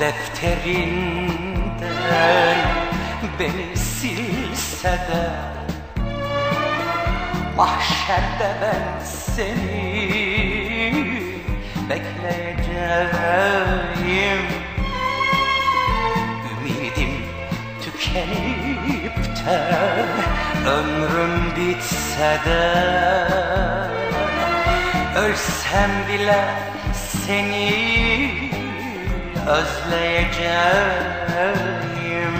defterinden beni silse de mahşerde ben seni bekleyeceğim. Ümidim tükenip de ömrüm bitse de ölsem bile seni özleyeceğim.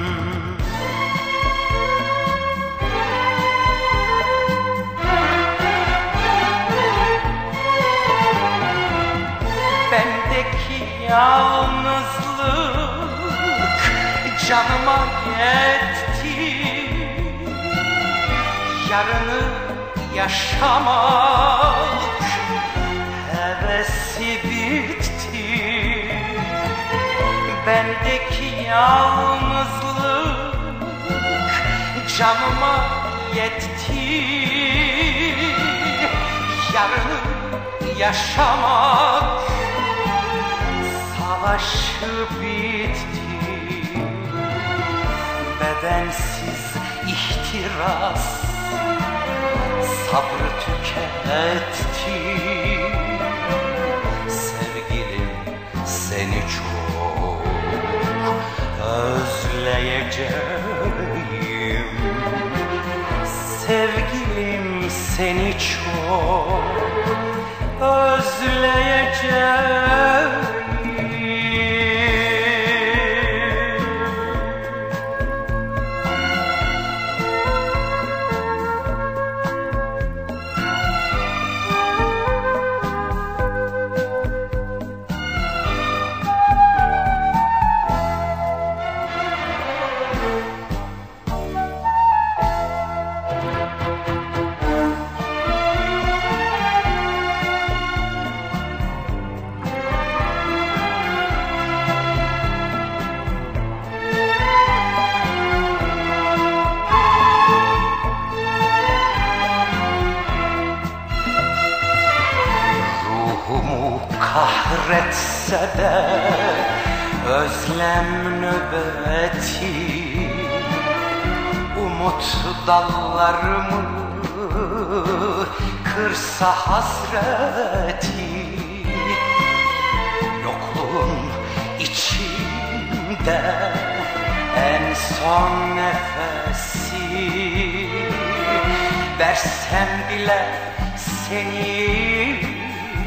Bendeki yalnızlık canıma yetti. Yarını yaşamak hevesi bitti. Bendeki yalnızlık canıma yetti. Yarını yaşamak savaşı bitti. Bedensiz ihtiras sabrı tüketti. Sevgilim seni çok özleyeceğim. Sevgilim seni çok özleyeceğim. Kahretse de özlem nöbeti, umut dallarımı kırsa hasreti. Yokluğun içimde en son nefesi, versem bile seni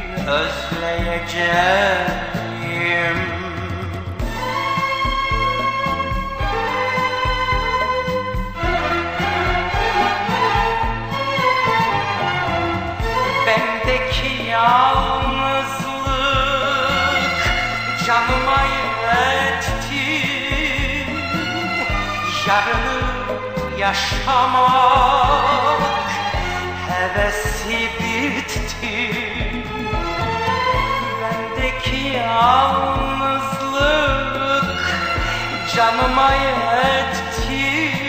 özleyeceğim. Bendeki yalnızlık canıma yetti. Yarını yaşamak hevesi bitti. Yalnızlık canıma yetti.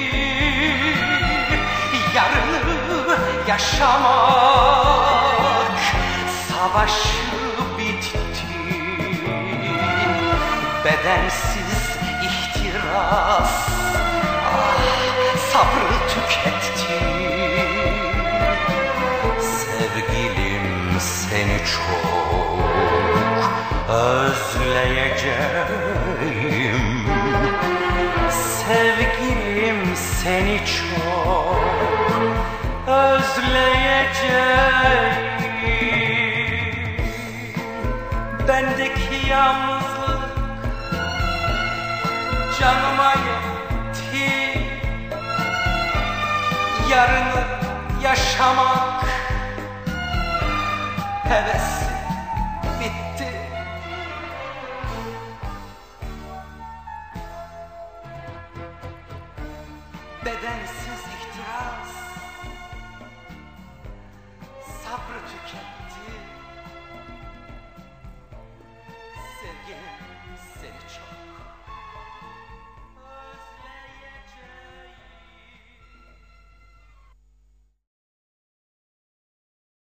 Yarını yaşamak savaşı bitti. Bedensiz ihtiras sabrı tüketti. Sevgilim seni çok özleyeceğim. Sevgilim seni çok özleyeceğim. Bendeki yalnızlık canıma yetti. Yarını yaşamak hevesi bitti. Bedensiz